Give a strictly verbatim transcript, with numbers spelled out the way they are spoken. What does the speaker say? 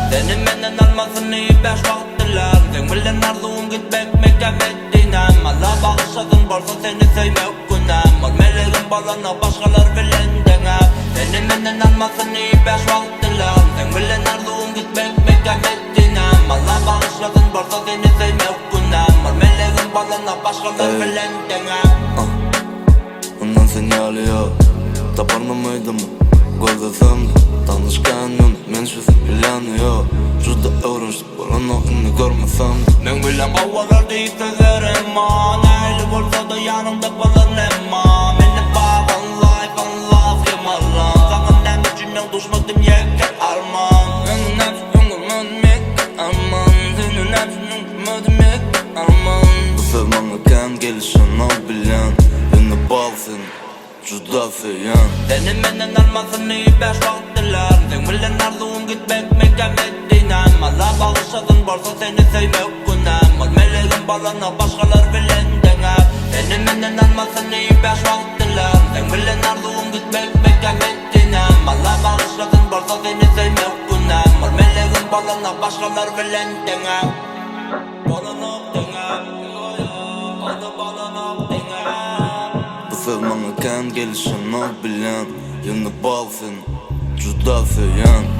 Seni menden almasın iyi beş vaktiler. Sen bilen arzuğum gitmek Mekke Medine'm. Allah bağışladın varsa seni sevmek günem. Var meleğim balana başkalar bilen denem. Seni menden almasın iyi beş vaktiler. Sen bilen arzuğum gitmek Mekke Medine'm. Allah bağışladın varsa seni sevmek günem. Var meleğim balana başkalar bilen denem. Ondan sinyali yok. Taparma mıydım gözlesimde tanışkanın men şu planı yok. Juda öğrençtik bana onu görmesem. Men bilen qavvalar deyip sezerim ma. Neyli bolsa da yanımda kalın emma. Meni bağın life and love kemallan. Sağın nem içinden düşmedim yekket alman. Senin nefsin gülmedim alman. Senin nefsin gülmedim yekket alman. Bu sevmanla kan gelişen o bilen. Beni balsın juda seyan. Seni menden almasın iyi beş vaktiler. Sen bilen arzuğum gitmek Mekke Medine'm. Allah bağışladın varsa seni sevmek günem. Var meleğim balana başkalar bilen denem. Seni menden almasın iyi beş vaktiler. Sen bilen arzuğum gitmek Mekke Medine'm. Allah bağışladın varsa seni sevmek günem. Var meleğim balana başkalar bilen denem. Balana denem. Adı balana denem. Bu sevmanla kan gelişen o bilen. Yeni balsın juda seyan.